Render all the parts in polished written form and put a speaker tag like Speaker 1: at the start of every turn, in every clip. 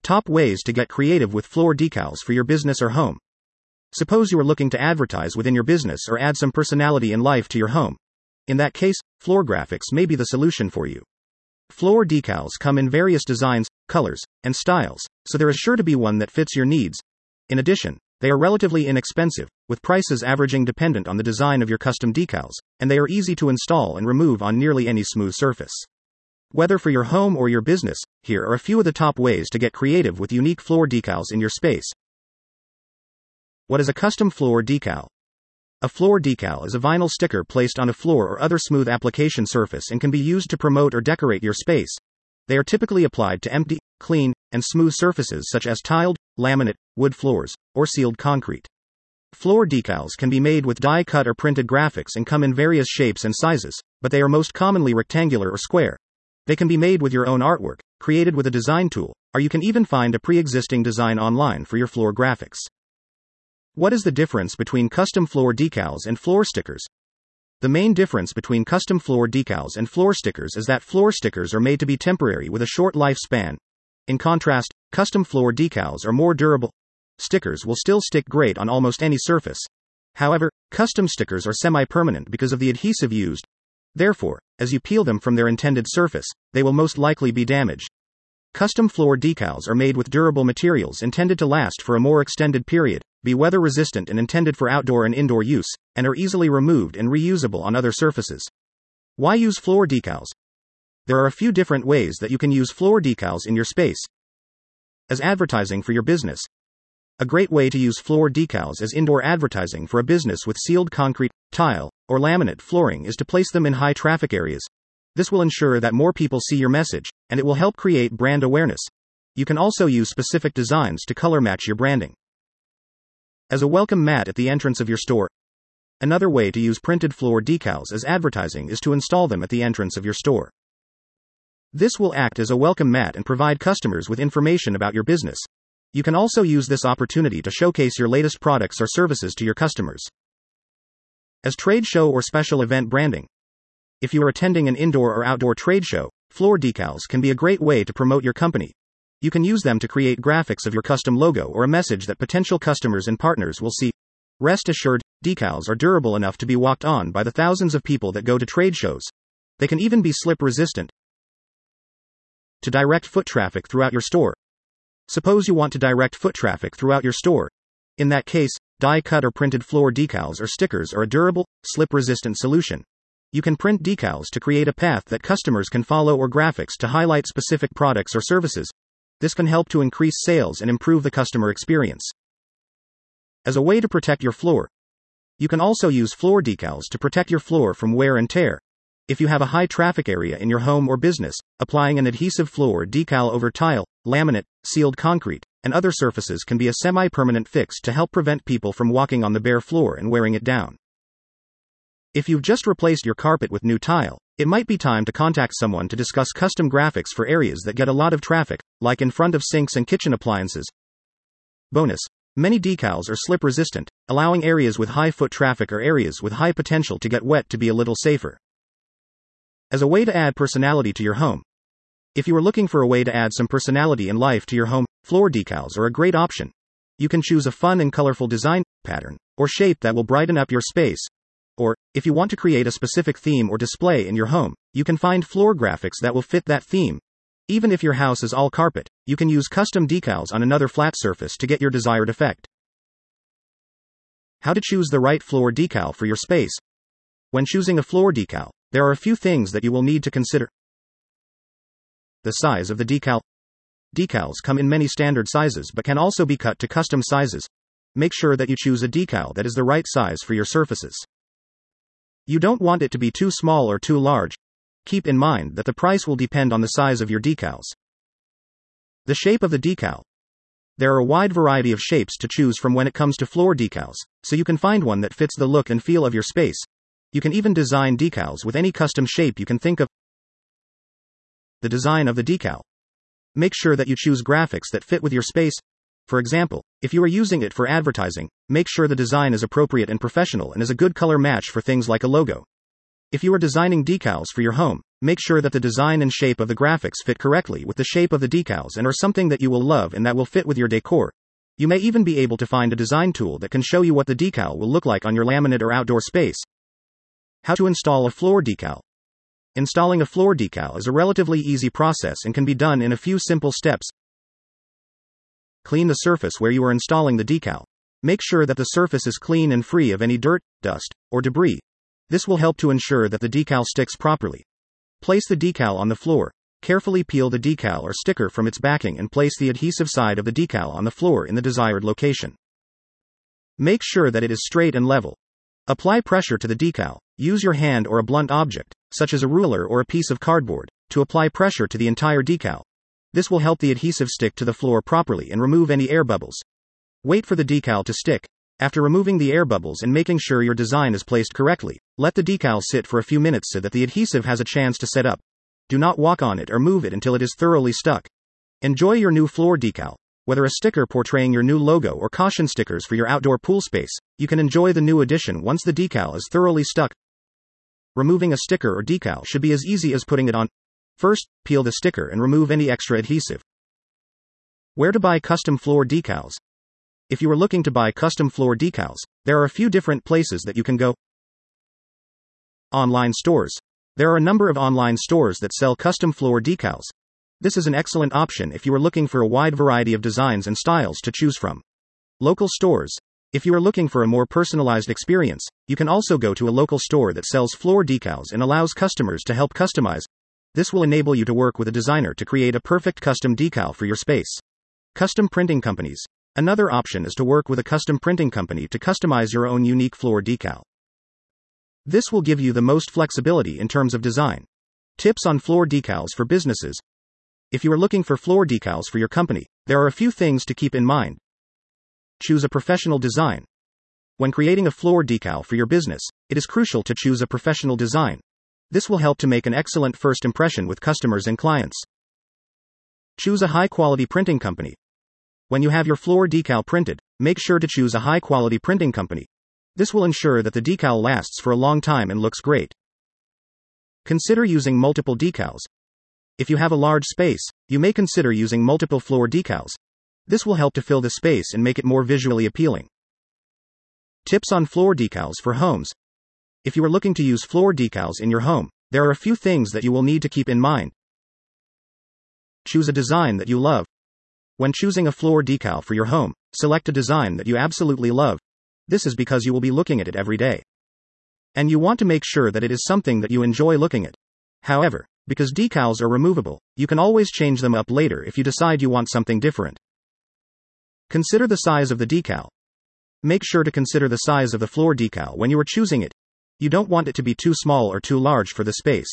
Speaker 1: Top ways to get creative with floor decals for your business or home. Suppose you are looking to advertise within your business or add some personality and life to your home. In that case, floor graphics may be the solution for you. Floor decals come in various designs, colors, and styles, so there is sure to be one that fits your needs. In addition, they are relatively inexpensive, with prices averaging dependent on the design of your custom decals, and they are easy to install and remove on nearly any smooth surface. Whether for your home or your business, here are a few of the top ways to get creative with unique floor decals in your space. What is a custom floor decal? A floor decal is a vinyl sticker placed on a floor or other smooth application surface and can be used to promote or decorate your space. They are typically applied to empty, clean, and smooth surfaces such as tiled, laminate, wood floors, or sealed concrete. Floor decals can be made with die-cut or printed graphics and come in various shapes and sizes, but they are most commonly rectangular or square. They can be made with your own artwork, created with a design tool, or you can even find a pre-existing design online for your floor graphics. What is the difference between custom floor decals and floor stickers? The main difference between custom floor decals and floor stickers is that floor stickers are made to be temporary with a short lifespan. In contrast, custom floor decals are more durable. Stickers will still stick great on almost any surface. However, custom stickers are semi-permanent because of the adhesive used. Therefore, as you peel them from their intended surface, they will most likely be damaged. Custom floor decals are made with durable materials intended to last for a more extended period, be weather resistant and intended for outdoor and indoor use, and are easily removed and reusable on other surfaces. Why use floor decals? There are a few different ways that you can use floor decals in your space. As advertising for your business. A great way to use floor decals as indoor advertising for a business with sealed concrete, tile, or laminate flooring is to place them in high traffic areas. This will ensure that more people see your message, and it will help create brand awareness. You can also use specific designs to color match your branding. As a welcome mat at the entrance of your store. Another way to use printed floor decals as advertising is to install them at the entrance of your store. This will act as a welcome mat and provide customers with information about your business. You can also use this opportunity to showcase your latest products or services to your customers. As trade show or special event branding. If you are attending an indoor or outdoor trade show, floor decals can be a great way to promote your company. You can use them to create graphics of your custom logo or a message that potential customers and partners will see. Rest assured, decals are durable enough to be walked on by the thousands of people that go to trade shows. They can even be slip resistant. To direct foot traffic throughout your store. Suppose you want to direct foot traffic throughout your store. In that case, die-cut or printed floor decals or stickers are a durable, slip-resistant solution. You can print decals to create a path that customers can follow or graphics to highlight specific products or services. This can help to increase sales and improve the customer experience. As a way to protect your floor. You can also use floor decals to protect your floor from wear and tear. If you have a high traffic area in your home or business, applying an adhesive floor decal over tile, laminate, sealed concrete, and other surfaces can be a semi-permanent fix to help prevent people from walking on the bare floor and wearing it down. If you've just replaced your carpet with new tile, it might be time to contact someone to discuss custom graphics for areas that get a lot of traffic, like in front of sinks and kitchen appliances. Bonus. Many decals are slip resistant, allowing areas with high foot traffic or areas with high potential to get wet to be a little safer. As a way to add personality to your home. If you are looking for a way to add some personality and life to your home, floor decals are a great option. You can choose a fun and colorful design, pattern, or shape that will brighten up your space. Or, if you want to create a specific theme or display in your home, you can find floor graphics that will fit that theme. Even if your house is all carpet, you can use custom decals on another flat surface to get your desired effect. How to choose the right floor decal for your space. When choosing a floor decal, there are a few things that you will need to consider. The size of the decal. Decals come in many standard sizes but can also be cut to custom sizes. Make sure that you choose a decal that is the right size for your surfaces. You don't want it to be too small or too large. Keep in mind that the price will depend on the size of your decals. The shape of the decal. There are a wide variety of shapes to choose from when it comes to floor decals, so you can find one that fits the look and feel of your space. You can even design decals with any custom shape you can think of. The design of the decal. Make sure that you choose graphics that fit with your space. For example, if you are using it for advertising, make sure the design is appropriate and professional and is a good color match for things like a logo. If you are designing decals for your home, Make sure that the design and shape of the graphics fit correctly with the shape of the decals and are something that you will love and that will fit with your decor. You may even be able to find a design tool that can show you what the decal will look like on your laminate or outdoor space. How to install a floor decal. Installing a floor decal is a relatively easy process and can be done in a few simple steps. Clean the surface where you are installing the decal. Make sure that the surface is clean and free of any dirt, dust, or debris. This will help to ensure that the decal sticks properly. Place the decal on the floor. Carefully peel the decal or sticker from its backing and place the adhesive side of the decal on the floor in the desired location. Make sure that it is straight and level. Apply pressure to the decal. Use your hand or a blunt object, such as a ruler or a piece of cardboard, to apply pressure to the entire decal. This will help the adhesive stick to the floor properly and remove any air bubbles. Wait for the decal to stick. After removing the air bubbles and making sure your design is placed correctly, let the decal sit for a few minutes so that the adhesive has a chance to set up. Do not walk on it or move it until it is thoroughly stuck. Enjoy your new floor decal. Whether a sticker portraying your new logo or caution stickers for your outdoor pool space, you can enjoy the new addition once the decal is thoroughly stuck. Removing a sticker or decal should be as easy as putting it on. First, peel the sticker and remove any extra adhesive. Where to buy custom floor decals? If you are looking to buy custom floor decals, there are a few different places that you can go. Online stores. There are a number of online stores that sell custom floor decals. This is an excellent option if you are looking for a wide variety of designs and styles to choose from. Local stores. If you are looking for a more personalized experience, you can also go to a local store that sells floor decals and allows customers to help customize. This will enable you to work with a designer to create a perfect custom decal for your space. Custom printing companies. Another option is to work with a custom printing company to customize your own unique floor decal. This will give you the most flexibility in terms of design. Tips on floor decals for businesses. If you are looking for floor decals for your company, there are a few things to keep in mind. Choose a professional design. When creating a floor decal for your business, it is crucial to choose a professional design. This will help to make an excellent first impression with customers and clients. Choose a high-quality printing company. When you have your floor decal printed, make sure to choose a high-quality printing company. This will ensure that the decal lasts for a long time and looks great. Consider using multiple decals. If you have a large space, you may consider using multiple floor decals. This will help to fill the space and make it more visually appealing. Tips on floor decals for homes. If you are looking to use floor decals in your home, there are a few things that you will need to keep in mind. Choose a design that you love. When choosing a floor decal for your home, select a design that you absolutely love. This is because you will be looking at it every day. And you want to make sure that it is something that you enjoy looking at. However, because decals are removable, you can always change them up later if you decide you want something different. Consider the size of the decal. Make sure to consider the size of the floor decal when you are choosing it. You don't want it to be too small or too large for the space.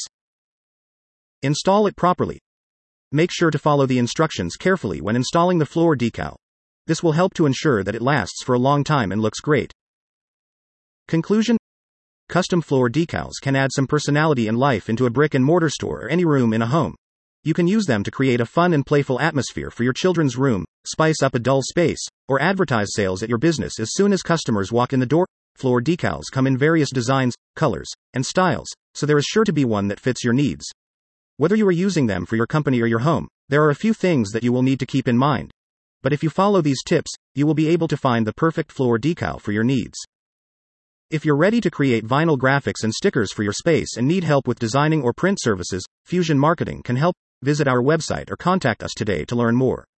Speaker 1: Install it properly. Make sure to follow the instructions carefully when installing the floor decal. This will help to ensure that it lasts for a long time and looks great. Conclusion. Custom floor decals can add some personality and life into a brick and mortar store or any room in a home. You can use them to create a fun and playful atmosphere for your children's room, spice up a dull space, or advertise sales at your business as soon as customers walk in the door. Floor decals come in various designs, colors, and styles, so there is sure to be one that fits your needs. Whether you are using them for your company or your home, there are a few things that you will need to keep in mind. But if you follow these tips, you will be able to find the perfect floor decal for your needs. If you're ready to create vinyl graphics and stickers for your space and need help with designing or print services, Fusion Marketing can help. Visit our website or contact us today to learn more.